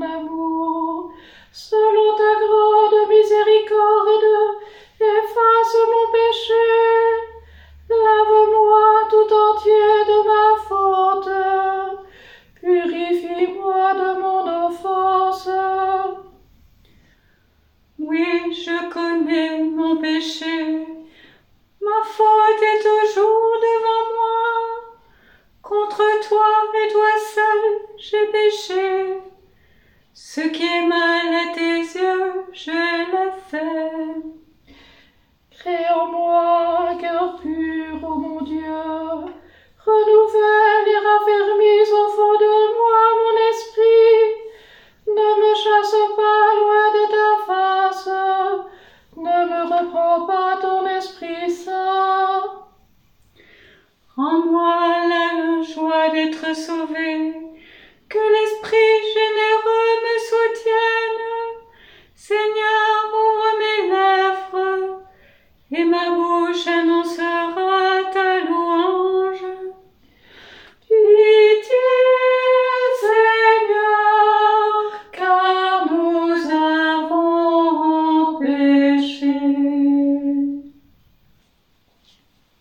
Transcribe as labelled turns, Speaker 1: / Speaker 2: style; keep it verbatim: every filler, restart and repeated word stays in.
Speaker 1: amour. Selon ta grande miséricorde, efface mon péché. Lave-moi tout entier de ma faute. Purifie-moi de mon offense.
Speaker 2: Oui, je connais mon péché. Ma faute est toujours devant moi. Contre toi et toi seul, j'ai péché. Ce qui est mal à tes yeux, je l'ai fait.
Speaker 1: Crée en moi un cœur pur, ô mon Dieu. Renouvelle et raffermis au fond de moi mon esprit. Ne me chasse pas loin de ta face. Ne me reprends pas ton Esprit Saint.
Speaker 2: Rends-moi la joie d'être sauvé.